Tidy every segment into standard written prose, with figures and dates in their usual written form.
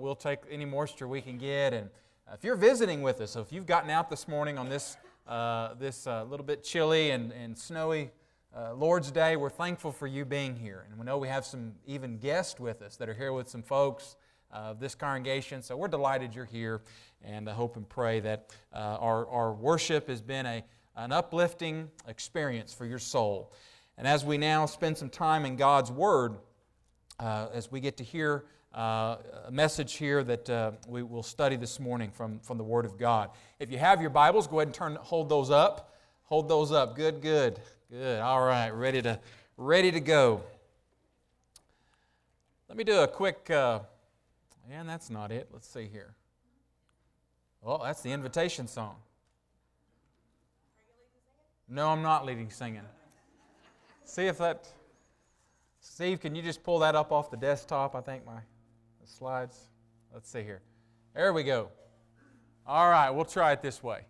we'll take any moisture we can get. And if you're visiting with us, so if you've gotten out this morning on this little bit chilly and snowy Lord's Day, we're thankful for you being here. And we know we have some even guests with us that are here with some folks of this congregation. So we're delighted you're here, and I hope and pray that our worship has been an uplifting experience for your soul. And as we now spend some time in God's Word, as we get to hear a message here that we will study this morning from the Word of God. If you have your Bibles, go ahead and hold those up. Hold those up. Good. All right, ready to go. Let me do a quick, and that's not it. Let's see here. Oh, that's the invitation song. No, I'm not leading singing. Steve, can you just pull that up off the desktop? I think the slides. Let's see here. There we go. All right, we'll try it this way.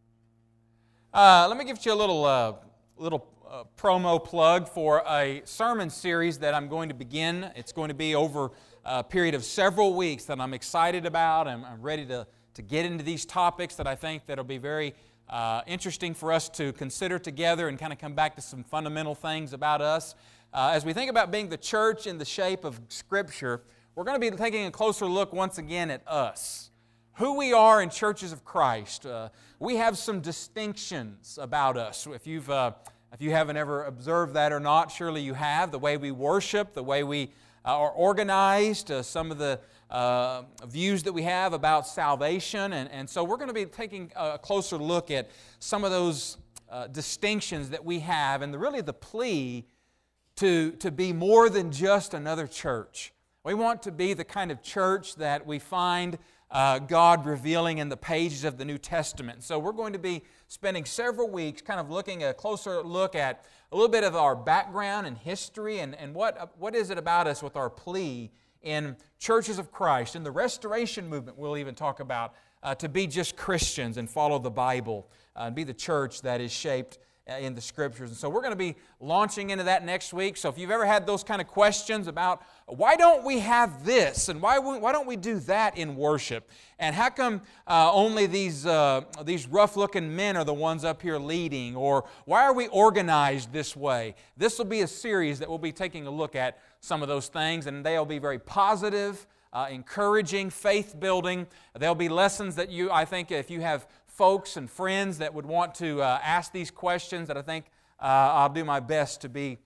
Let me give you a little promo plug for a sermon series that I'm going to begin. It's going to be over a period of several weeks that I'm excited about. I'm ready to get into these topics that I think that'll be very interesting for us to consider together and kind of come back to some fundamental things about us. As we think about being the church in the shape of Scripture, we're going to be taking a closer look once again at us. Who we are in churches of Christ. We have some distinctions about us. If you haven't ever observed that or not, surely you have. The way we worship, the way we are organized, some of the views that we have about salvation. And so we're going to be taking a closer look at some of those distinctions that we have, and really the plea to be more than just another church. We want to be the kind of church that we find God revealing in the pages of the New Testament. So we're going to be spending several weeks kind of looking a closer look at a little bit of our background and history and what is it about us with our plea in churches of Christ. In the Restoration movement, we'll even talk about to be just Christians and follow the Bible and be the church that is shaped in the Scriptures. And so we're going to be launching into that next week. So if you've ever had those kind of questions about why don't we have this and why don't we do that in worship, and how come only these rough-looking men are the ones up here leading, or why are we organized this way? This will be a series that we'll be taking a look at some of those things, and they'll be very positive, encouraging, faith-building. There'll be lessons that I think if you have folks and friends that would want to ask these questions, that I think I'll do my best to be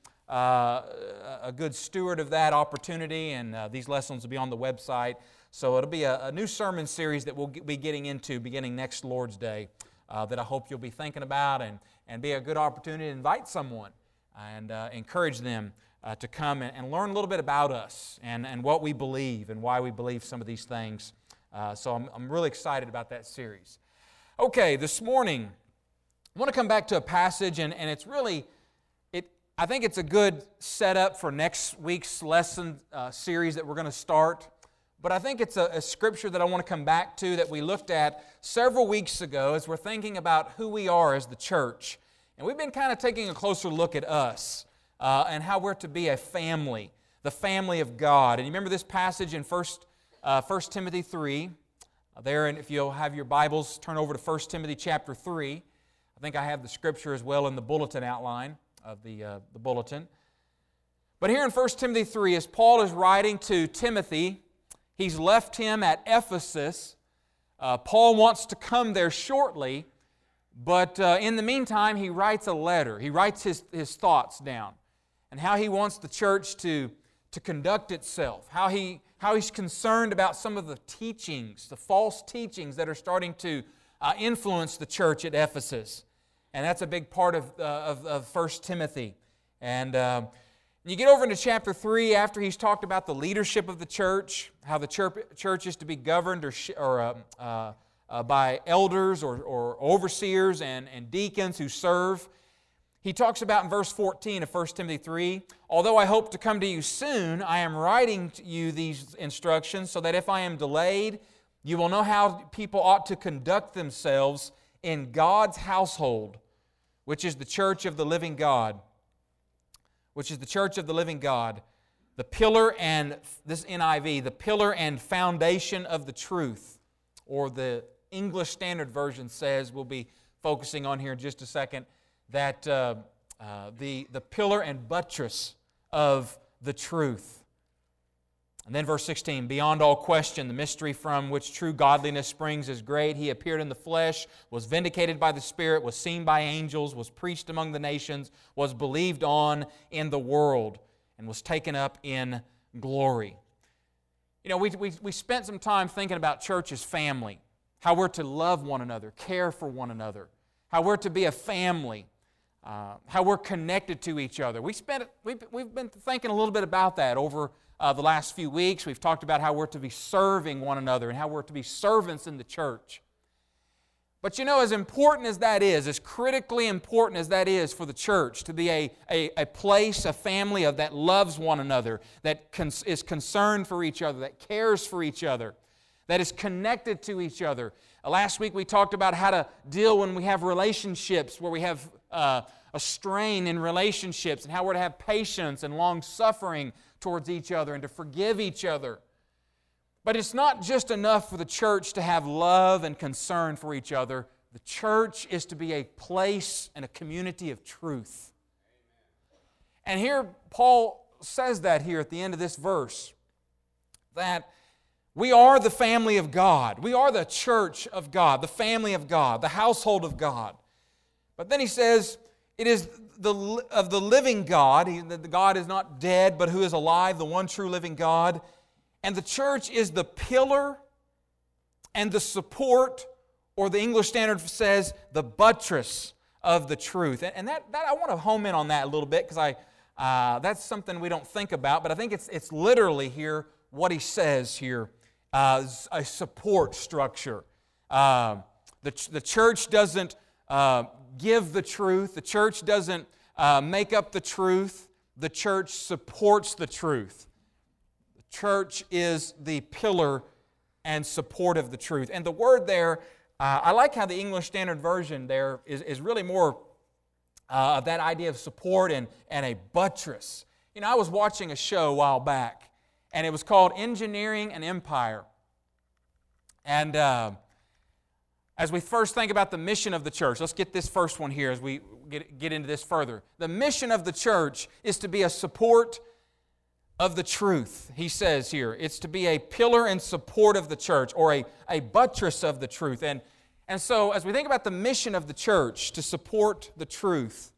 a good steward of that opportunity, and these lessons will be on the website. So it'll be a new sermon series that we'll be getting into beginning next Lord's Day that I hope you'll be thinking about, and be a good opportunity to invite someone and encourage them to come and learn a little bit about us and what we believe and why we believe some of these things. So I'm really excited about that series. Okay, this morning, I want to come back to a passage, and it's really, I think it's a good setup for next week's lesson series that we're going to start. But I think it's a scripture that I want to come back to that we looked at several weeks ago as we're thinking about who we are as the church. And we've been kind of taking a closer look at us and how we're to be a family, the family of God. And you remember this passage in 1 Timothy 3. There, and if you'll have your Bibles, turn over to 1 Timothy chapter 3. I think I have the scripture as well in the bulletin outline of the bulletin. But here in 1 Timothy 3, as Paul is writing to Timothy, he's left him at Ephesus. Paul wants to come there shortly, but in the meantime, he writes a letter. He writes his thoughts down and how he wants the church to conduct itself, how he's concerned about some of the teachings, the false teachings that are starting to influence the church at Ephesus. And that's a big part of 1 Timothy. And you get over into chapter 3 after he's talked about the leadership of the church, how the church is to be governed by elders or overseers and deacons who serve. He talks about in verse 14 of 1 Timothy 3, although I hope to come to you soon, I am writing to you these instructions so that if I am delayed, you will know how people ought to conduct themselves in God's household, which is the church of the living God. the pillar and, this NIV, the pillar and foundation of the truth, or the English Standard Version says, we'll be focusing on here in just a second, that the pillar and buttress of the truth. And then verse 16, beyond all question, the mystery from which true godliness springs is great. He appeared in the flesh, was vindicated by the Spirit, was seen by angels, was preached among the nations, was believed on in the world, and was taken up in glory. You know, we spent some time thinking about church as family, how we're to love one another, care for one another, how we're to be a family, how we're connected to each other. We've been thinking a little bit about that over the last few weeks. We've talked about how we're to be serving one another and how we're to be servants in the church. But you know, as important as that is, as critically important as that is for the church to be a place, a family that loves one another, that is concerned for each other, that cares for each other, that is connected to each other. Last week we talked about how to deal when we have relationships where we have a strain in relationships, and how we're to have patience and long-suffering towards each other and to forgive each other. But it's not just enough for the church to have love and concern for each other. The church is to be a place and a community of truth. And here Paul says that here at the end of this verse, that we are the family of God. We are the church of God, the family of God, the household of God. But then he says, it is of the living God. The God is not dead, but who is alive, the one true living God. And the church is the pillar and the support, or the English Standard says, the buttress of the truth. And that I want to home in on that a little bit, because that's something we don't think about, but I think it's literally here what he says here, a support structure. The church doesn't give the truth. The church doesn't make up the truth. The church supports the truth. The church is the pillar and support of the truth. And the word there, I like how the English Standard Version there is really more of that idea of support and a buttress. You know, I was watching a show a while back, and it was called Engineering an Empire. And as we first think about the mission of the church, let's get this first one here as we get into this further. The mission of the church is to be a support of the truth, he says here. It's to be a pillar and support of the church, or a buttress of the truth. And so as we think about the mission of the church to support the truth,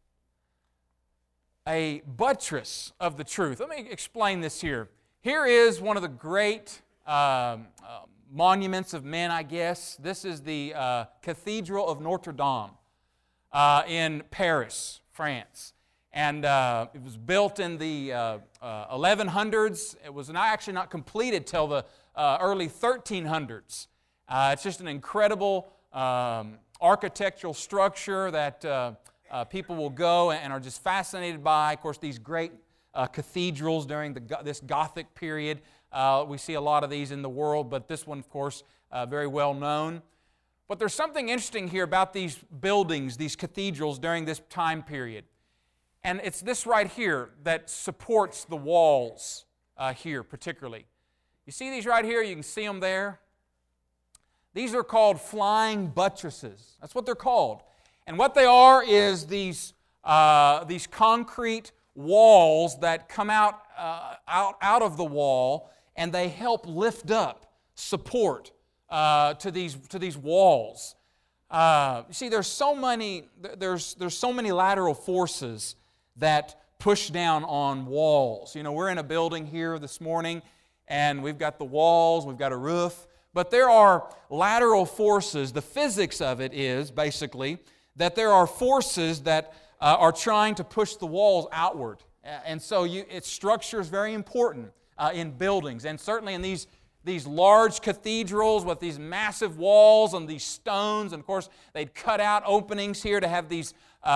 a buttress of the truth. Let me explain this here. Here is one of the great monuments of men, I guess. This is the Cathedral of Notre Dame in Paris, France. And it was built in the 1100s. It was actually not completed till the early 1300s. It's just an incredible architectural structure that people will go and are just fascinated by. Of course, these great cathedrals during this Gothic period. We see a lot of these in the world, but this one, of course, very well known. But there's something interesting here about these buildings, these cathedrals during this time period. And it's this right here that supports the walls here particularly. You see these right here? You can see them there. These are called flying buttresses. That's what they're called. And what they are is these concrete walls that come out of the wall, and they help lift up support to these walls. You see, there's so many lateral forces that push down on walls. You know, we're in a building here this morning, and we've got the walls, we've got a roof, but there are lateral forces. The physics of it is basically that there are forces that are trying to push the walls outward. And so its structure is very important in buildings, and certainly in these large cathedrals with these massive walls and these stones. And of course, they'd cut out openings here to have these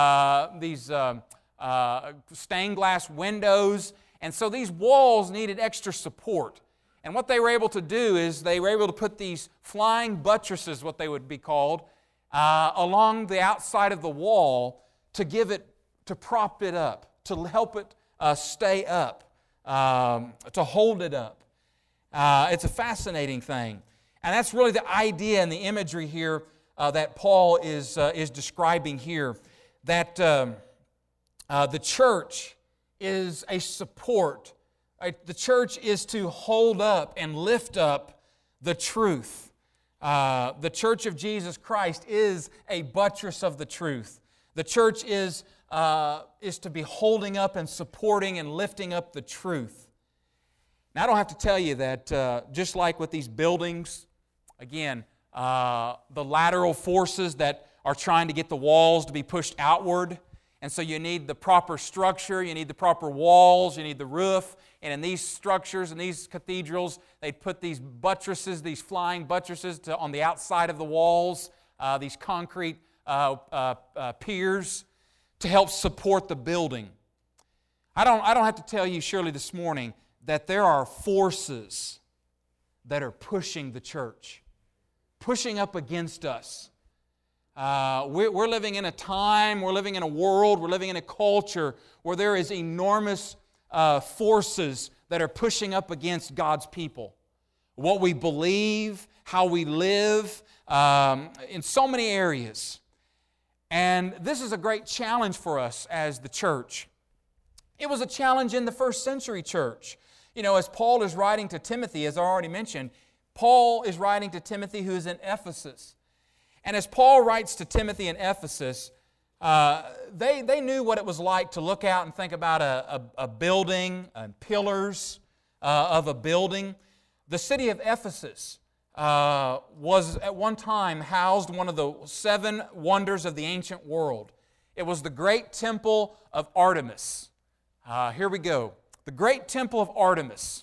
stained glass windows. And so these walls needed extra support. And what they were able to do is they were able to put these flying buttresses, what they would be called, along the outside of the wall to prop it up, to help it stay up. to hold it up. It's a fascinating thing. And that's really the idea and the imagery here that Paul is describing here, that the church is a support. The church is to hold up and lift up the truth. The church of Jesus Christ is a buttress of the truth. The church is to be holding up and supporting and lifting up the truth. Now, I don't have to tell you that just like with these buildings, again, the lateral forces that are trying to get the walls to be pushed outward, and so you need the proper structure, you need the proper walls, you need the roof, and in these structures, in these cathedrals, they'd put these buttresses, these flying buttresses on the outside of the walls, these concrete piers to help support the building. I don't have to tell you, surely, this morning that there are forces that are pushing the church, pushing up against us. We're living in a time, we're living in a world, we're living in a culture where there is enormous forces that are pushing up against God's people. What we believe, how we live, in so many areas. And this is a great challenge for us as the church. It was a challenge in the first century church. You know, as Paul is writing to Timothy, as I already mentioned, Paul is writing to Timothy who is in Ephesus. And as Paul writes to Timothy in Ephesus, they knew what it was like to look out and think about a building and pillars of a building. The city of Ephesus was at one time housed one of the 7 wonders of the ancient world. It was the great temple of Artemis. Here we go. The great temple of Artemis.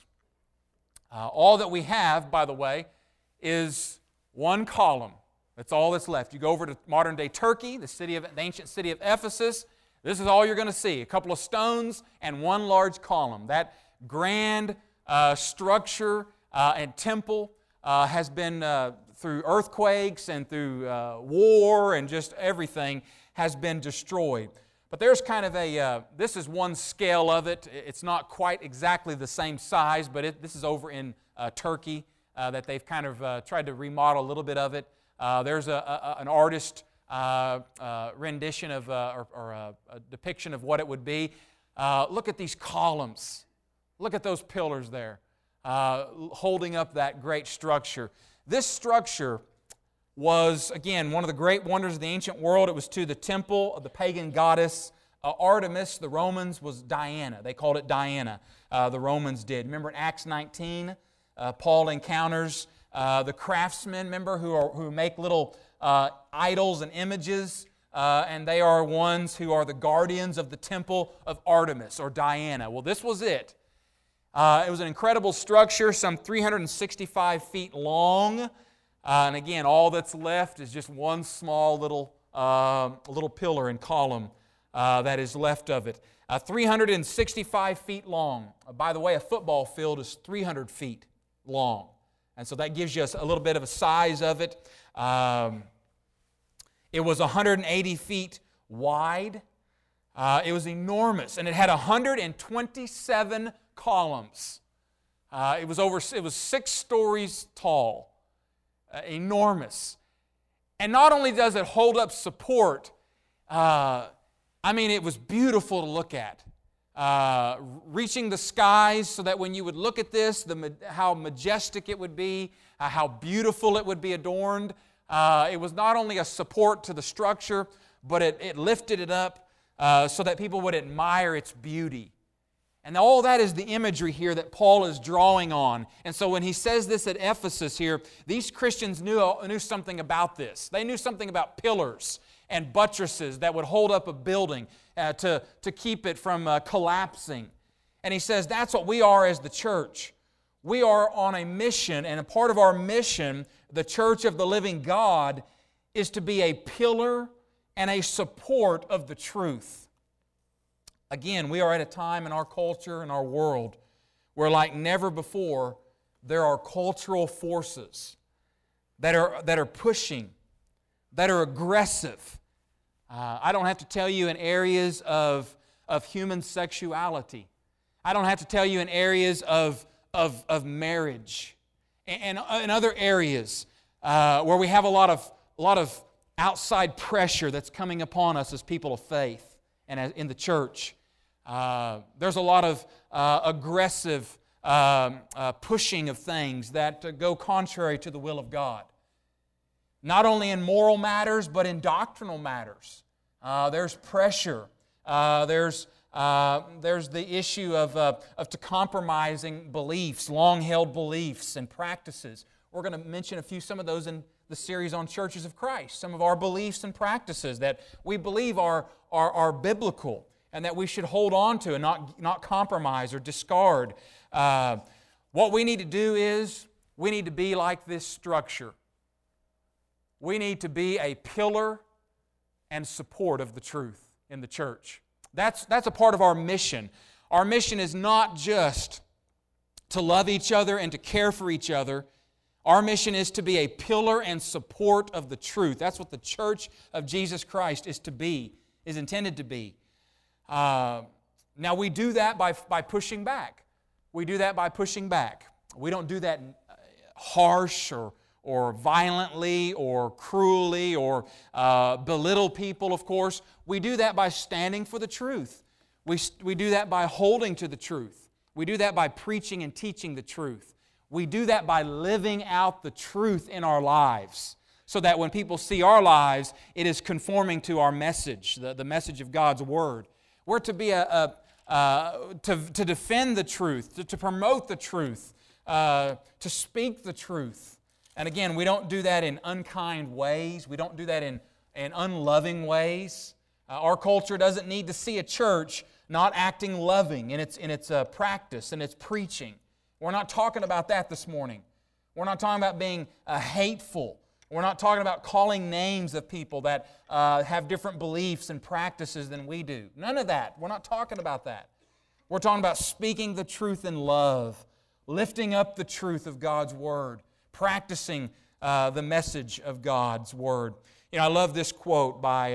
All that we have, by the way, is one column. That's all that's left. You go over to modern-day Turkey, the ancient city of Ephesus. This is all you're going to see. A couple of stones and one large column. That grand structure and temple has been, through earthquakes and through war and just everything, has been destroyed. But there's kind of this is one scale of it. It's not quite exactly the same size, but this is over in Turkey that they've kind of tried to remodel a little bit of it. There's an artist rendition of, or a depiction of what it would be. Look at these columns. Look at those pillars there, holding up that great structure. This structure was, again, one of the great wonders of the ancient world. It was to the temple of the pagan goddess Artemis. The Romans was Diana. They called it Diana. The Romans did. Remember in Acts 19, Paul encounters the craftsmen, remember, who make little idols and images, and they are ones who are the guardians of the temple of Artemis or Diana. Well, this was it. It was an incredible structure, some 365 feet long. And again, all that's left is just one small little pillar and column that is left of it. 365 feet long. By the way, a football field is 300 feet long. And so that gives you a little bit of a size of it. It was 180 feet wide. It was enormous. And it had 127 columns. It was 6 stories tall. Enormous. And not only does it hold up support, it was beautiful to look at. Reaching the skies so that when you would look at this, how majestic it would be, how beautiful it would be adorned. It was not only a support to the structure, but it lifted it up so that people would admire its beauty. And all that is the imagery here that Paul is drawing on. And so when he says this at Ephesus here, these Christians knew something about this. They knew something about pillars and buttresses that would hold up a building to keep it from collapsing. And he says that's what we are as the church. We are on a mission, and a part of our mission, the church of the living God, is to be a pillar and a support of the truth. Again, we are at a time in our culture and our world where, like never before, there are cultural forces that are pushing, that are aggressive. I don't have to tell you in areas of human sexuality. I don't have to tell you in areas of marriage and in other areas where we have a lot of outside pressure that's coming upon us as people of faith and in the church. There's a lot of aggressive pushing of things that go contrary to the will of God. Not only in moral matters, but in doctrinal matters. There's pressure. There's the issue of compromising beliefs, long-held beliefs and practices. We're going to mention some of those in the series on Churches of Christ. Some of our beliefs and practices that we believe are biblical and that we should hold on to and not compromise or discard. What we need to do is we need to be like this structure. We need to be a pillar and support of the truth in the church. That's a part of our mission. Our mission is not just to love each other and to care for each other. Our mission is to be a pillar and support of the truth. That's what the Church of Jesus Christ is intended to be. Now we do that by pushing back. We do that by pushing back. We don't do that harsh or violently or cruelly or belittle people, of course. We do that by standing for the truth. We do that by holding to the truth. We do that by preaching and teaching the truth. We do that by living out the truth in our lives so that when people see our lives, it is conforming to our message, the message of God's Word. We're to be to defend the truth, to promote the truth, to speak the truth. And again, we don't do that in unkind ways. We don't do that in unloving ways. Our culture doesn't need to see a church not acting loving in its practice and its preaching. We're not talking about that this morning. We're not talking about being hateful. We're not talking about calling names of people that have different beliefs and practices than we do. None of that. We're not talking about that. We're talking about speaking the truth in love, lifting up the truth of God's Word, practicing the message of God's Word. You know, I love this quote by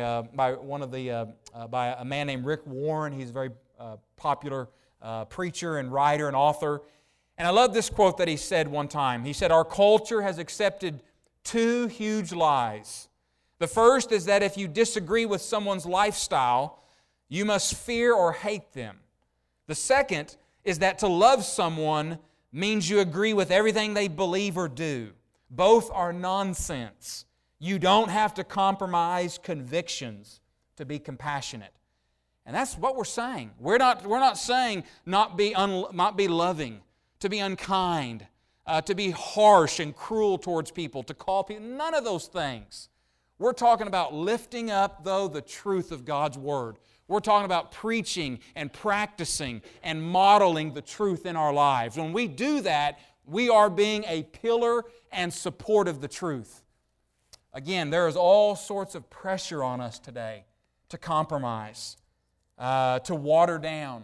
a man named Rick Warren. He's a very popular preacher and writer and author. And I love this quote that he said one time. He said, "Our culture has accepted two huge lies. The first is that if you disagree with someone's lifestyle, you must fear or hate them. The second is that to love someone means you agree with everything they believe or do. Both are nonsense. You don't have to compromise convictions to be compassionate." And that's what we're saying. We're not saying not be loving, to be unkind, to be harsh and cruel towards people, to call people, none of those things. We're talking about lifting up, though, the truth of God's Word. We're talking about preaching and practicing and modeling the truth in our lives. When we do that, we are being a pillar and support of the truth. Again, there is all sorts of pressure on us today to compromise, to water down,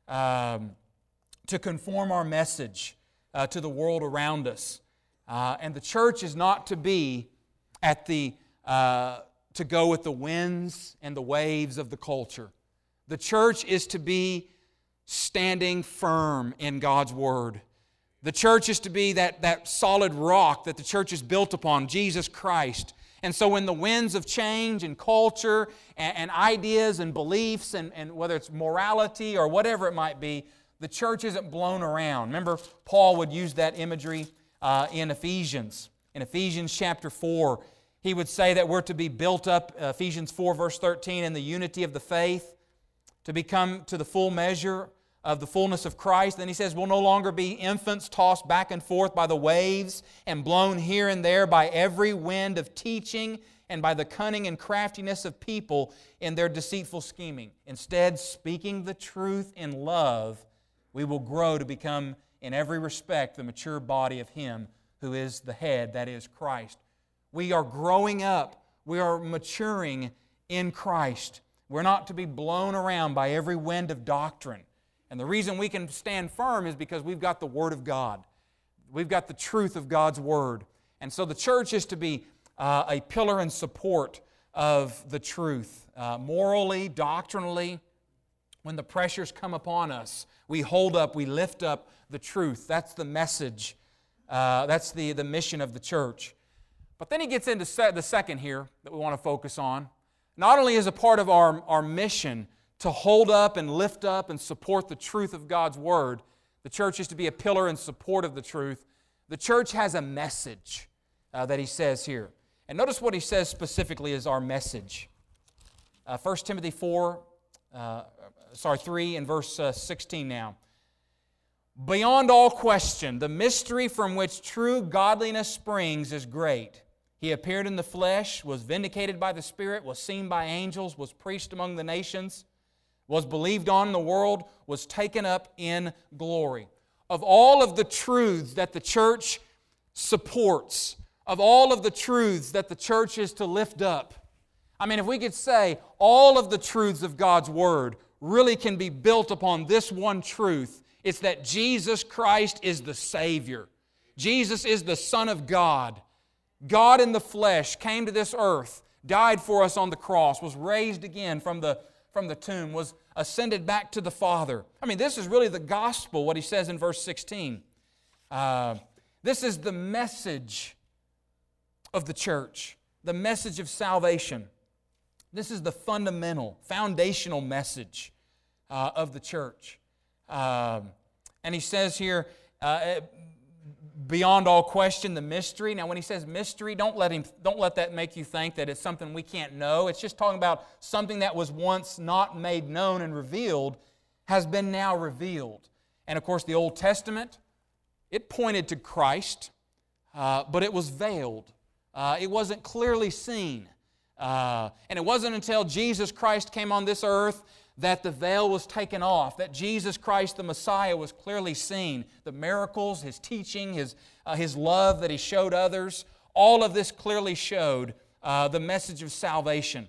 to conform our message to the world around us. And the church is not to be to go with the winds and the waves of the culture. The church is to be standing firm in God's Word. The church is to be that solid rock that the church is built upon, Jesus Christ. And so when the winds of change and culture and ideas and beliefs and whether it's morality or whatever it might be, the church isn't blown around. Remember, Paul would use that imagery in Ephesians. In Ephesians chapter 4, he would say that we're to be built up, Ephesians 4 verse 13, in the unity of the faith, to become to the full measure of the fullness of Christ. Then he says, we'll no longer be infants tossed back and forth by the waves and blown here and there by every wind of teaching and by the cunning and craftiness of people in their deceitful scheming. Instead, speaking the truth in love, we will grow to become, in every respect, the mature body of Him who is the head, that is Christ. We are growing up. We are maturing in Christ. We're not to be blown around by every wind of doctrine. And the reason we can stand firm is because we've got the Word of God. We've got the truth of God's Word. And so the church is to be a pillar and support of the truth, morally, doctrinally. When the pressures come upon us, we hold up, we lift up the truth. That's the message. That's the mission of the church. But then he gets into the second here that we want to focus on. Not only is a part of our mission to hold up and lift up and support the truth of God's Word, the church is to be a pillar in support of the truth. The church has a message that he says here. And notice what he says specifically is our message. 1 Timothy 3 and verse 16 now. Beyond all question, the mystery from which true godliness springs is great. He appeared in the flesh, was vindicated by the Spirit, was seen by angels, was preached among the nations, was believed on in the world, was taken up in glory. Of all of the truths that the church supports, of all of the truths that the church is to lift up, I mean, if we could say all of the truths of God's Word really can be built upon this one truth, it's that Jesus Christ is the Savior. Jesus is the Son of God. God in the flesh came to this earth, died for us on the cross, was raised again from the tomb, was ascended back to the Father. I mean, this is really the gospel, what he says in verse 16. This is the message of the church, the message of salvation. This is the fundamental, foundational message of the church. And he says here, beyond all question, the mystery. Now, when he says mystery, don't let that make you think that it's something we can't know. It's just talking about something that was once not made known and revealed has been now revealed. And of course, the Old Testament, it pointed to Christ, but it was veiled. It wasn't clearly seen. And it wasn't until Jesus Christ came on this earth that the veil was taken off, that Jesus Christ, the Messiah, was clearly seen. The miracles, His teaching, His love that He showed others, all of this clearly showed the message of salvation.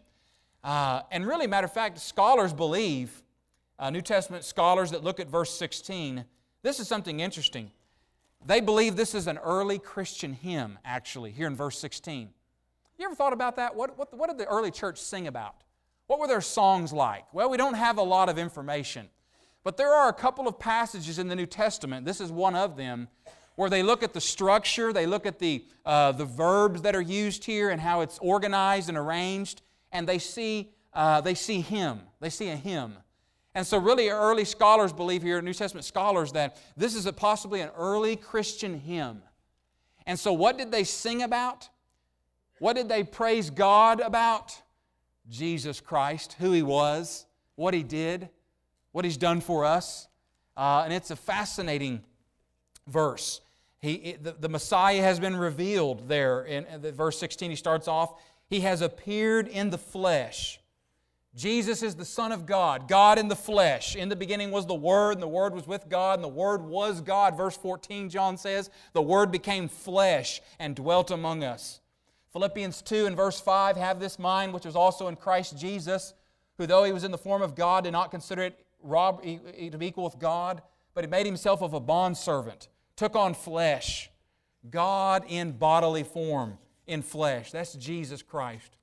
And really, matter of fact, scholars believe, New Testament scholars that look at verse 16, this is something interesting. They believe this is an early Christian hymn, actually, here in verse 16. You ever thought about that? What did the early church sing about? What were their songs like? Well, we don't have a lot of information. But there are a couple of passages in the New Testament, this is one of them, where they look at the structure, they look at the verbs that are used here and how it's organized and arranged, and they see hymn. They see a hymn. And so really early scholars believe here, New Testament scholars, that this is possibly an early Christian hymn. And so what did they sing about? What did they praise God about? Jesus Christ, who He was, what He did, what He's done for us. And it's a fascinating verse. The Messiah has been revealed there. In verse 16 he starts off, He has appeared in the flesh. Jesus is the Son of God, God in the flesh. In the beginning was the Word, and the Word was with God, and the Word was God. Verse 14, John says, the Word became flesh and dwelt among us. Philippians 2 and verse 5, have this mind which was also in Christ Jesus, who though He was in the form of God, did not consider it to be equal with God, but He made Himself of a bondservant, took on flesh, God in bodily form, in flesh. That's Jesus Christ.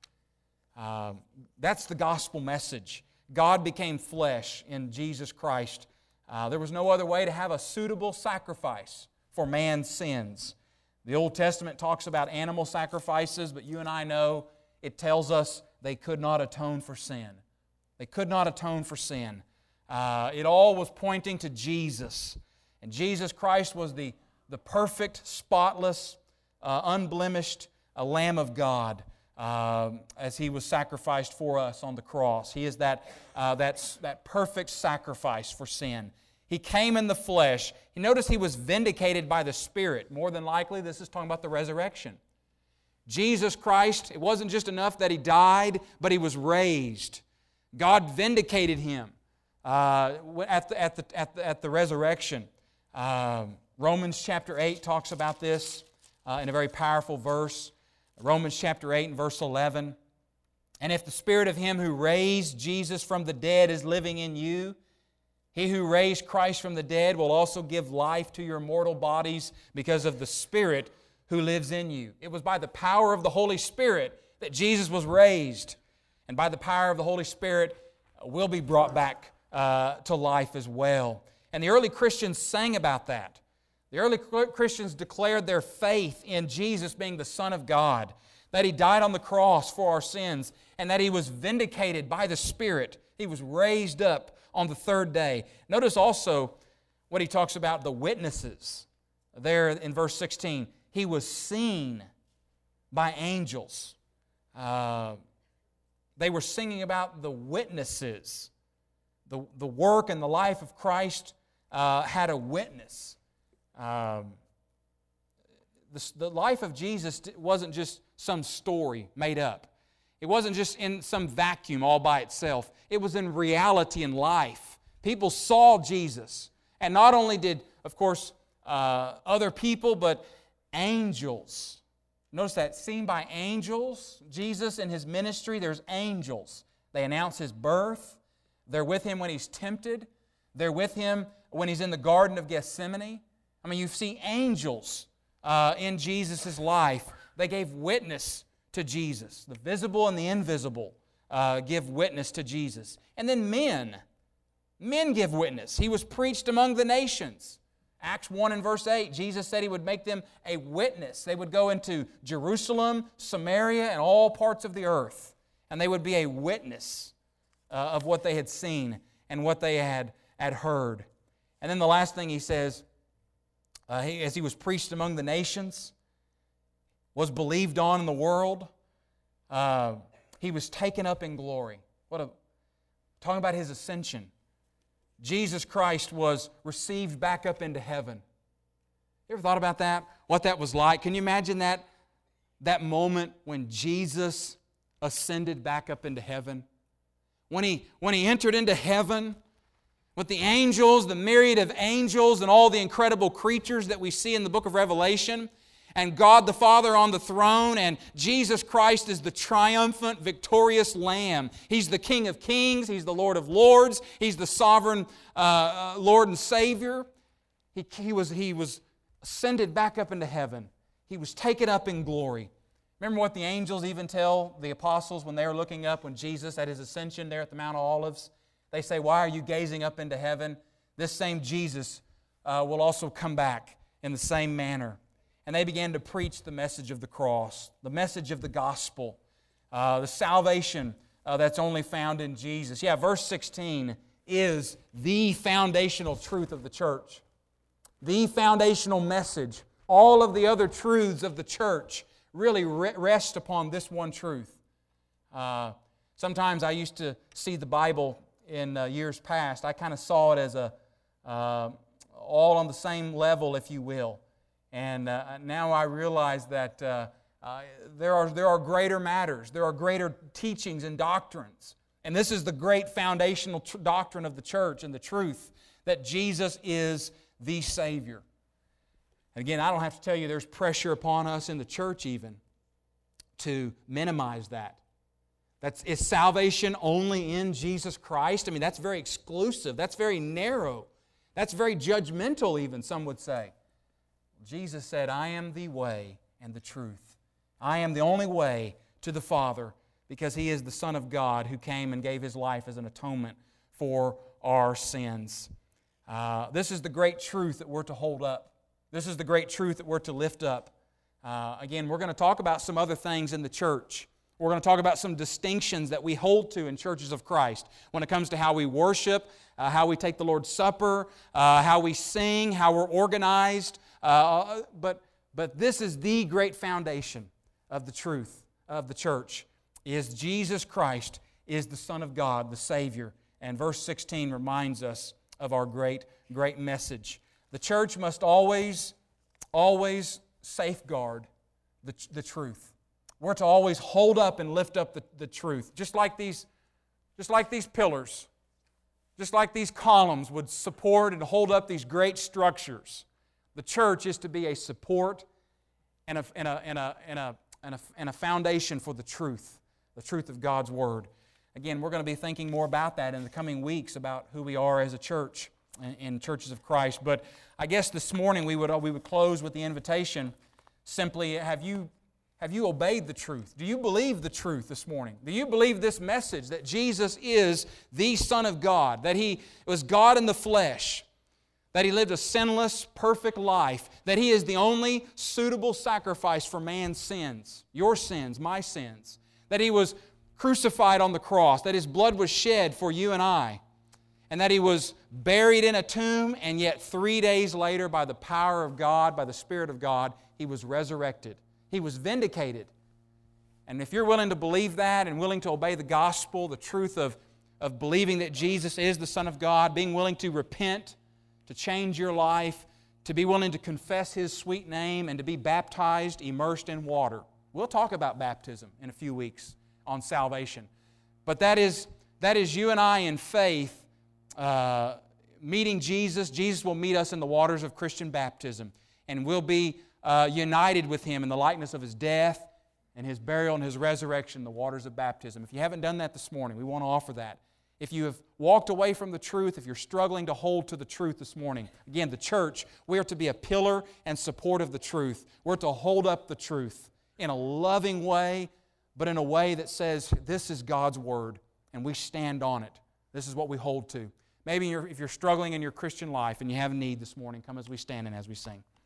That's the gospel message. God became flesh in Jesus Christ. There was no other way to have a suitable sacrifice for man's sins. The Old Testament talks about animal sacrifices, but you and I know it tells us they could not atone for sin. They could not atone for sin. It all was pointing to Jesus. And Jesus Christ was the perfect, spotless, unblemished Lamb of God as He was sacrificed for us on the cross. He is that perfect sacrifice for sin. He came in the flesh. You notice He was vindicated by the Spirit. More than likely, this is talking about the resurrection. Jesus Christ, it wasn't just enough that He died, but He was raised. God vindicated Him at the resurrection. Romans chapter 8 talks about this in a very powerful verse. Romans chapter 8 and verse 11. And if the Spirit of Him who raised Jesus from the dead is living in you, He who raised Christ from the dead will also give life to your mortal bodies because of the Spirit who lives in you. It was by the power of the Holy Spirit that Jesus was raised. And by the power of the Holy Spirit will be brought back to life as well. And the early Christians sang about that. The early Christians declared their faith in Jesus being the Son of God, that He died on the cross for our sins, and that He was vindicated by the Spirit. He was raised up on the third day. Notice also what he talks about, the witnesses. There in verse 16, He was seen by angels. They were singing about the witnesses. The work and the life of Christ had a witness. The life of Jesus wasn't just some story made up. It wasn't just in some vacuum all by itself. It was in reality and life. People saw Jesus. And not only did, of course, other people, but angels. Notice that, seen by angels. Jesus in His ministry, there's angels. They announce His birth. They're with Him when He's tempted. They're with Him when He's in the Garden of Gethsemane. I mean, you see angels in Jesus' life. They gave witness to Jesus. The visible and the invisible give witness to Jesus. And then men give witness. He was preached among the nations. Acts 1 and verse 8, Jesus said He would make them a witness. They would go into Jerusalem, Samaria, and all parts of the earth. And they would be a witness of what they had seen and what they had heard. And then the last thing He says, as He was preached among the nations, was believed on in the world, He was taken up in glory. Talking about His ascension. Jesus Christ was received back up into heaven. You ever thought about that? What that was like? Can you imagine that moment when Jesus ascended back up into heaven? When He entered into heaven with the angels, the myriad of angels and all the incredible creatures that we see in the book of Revelation, and God the Father on the throne, and Jesus Christ is the triumphant, victorious Lamb. He's the King of kings. He's the Lord of lords. He's the sovereign Lord and Savior. He was ascended back up into heaven. He was taken up in glory. Remember what the angels even tell the apostles when they were looking up when Jesus at His ascension there at the Mount of Olives? They say, "Why are you gazing up into heaven? This same Jesus will also come back in the same manner." And they began to preach the message of the cross, the message of the gospel, the salvation that's only found in Jesus. Yeah, verse 16 is the foundational truth of the church, the foundational message. All of the other truths of the church really rest upon this one truth. Sometimes I used to see the Bible in years past. I kind of saw it as all on the same level, if you will. And now I realize that there are greater matters. There are greater teachings and doctrines. And this is the great foundational doctrine of the church and the truth that Jesus is the Savior. And again, I don't have to tell you there's pressure upon us in the church even to minimize that. Is salvation only in Jesus Christ? I mean, that's very exclusive. That's very narrow. That's very judgmental even, some would say. Jesus said, "I am the way and the truth. I am the only way to the Father," because He is the Son of God who came and gave His life as an atonement for our sins. This is the great truth that we're to hold up. This is the great truth that we're to lift up. Again, we're going to talk about some other things in the church. We're going to talk about some distinctions that we hold to in churches of Christ when it comes to how we worship, how we take the Lord's Supper, how we sing, how we're organized. But this is the great foundation of the truth of the church, is Jesus Christ is the Son of God, the Savior. And verse 16 reminds us of our great message. The church must always safeguard the truth. We're to always hold up and lift up the truth, just like these pillars, just like these columns would support and hold up these great structures. The church is to be a support and a foundation for the truth of God's Word. Again, we're going to be thinking more about that in the coming weeks, about who we are as a church in churches of Christ. But I guess this morning we would close with the invitation. Simply, have you Have you obeyed the truth? Do you believe the truth this morning? Do you believe this message that Jesus is the Son of God, that He was God in the flesh, that He lived a sinless, perfect life, that He is the only suitable sacrifice for man's sins, your sins, my sins, that He was crucified on the cross, that His blood was shed for you and I, and that He was buried in a tomb, and yet 3 days later, by the power of God, by the Spirit of God, He was resurrected. He was vindicated. And if you're willing to believe that and willing to obey the gospel, the truth of believing that Jesus is the Son of God, being willing to repent, to change your life, to be willing to confess His sweet name, and to be baptized, immersed in water. We'll talk about baptism in a few weeks on salvation. But that is you and I in faith meeting Jesus. Jesus will meet us in the waters of Christian baptism, and we'll be united with Him in the likeness of His death and His burial and His resurrection in the waters of baptism. If you haven't done that this morning, we want to offer that. If you have walked away from the truth, if you're struggling to hold to the truth this morning, again, the church, we are to be a pillar and support of the truth. We're to hold up the truth in a loving way, but in a way that says, this is God's Word, and we stand on it. This is what we hold to. Maybe if you're struggling in your Christian life and you have a need this morning, come as we stand and as we sing.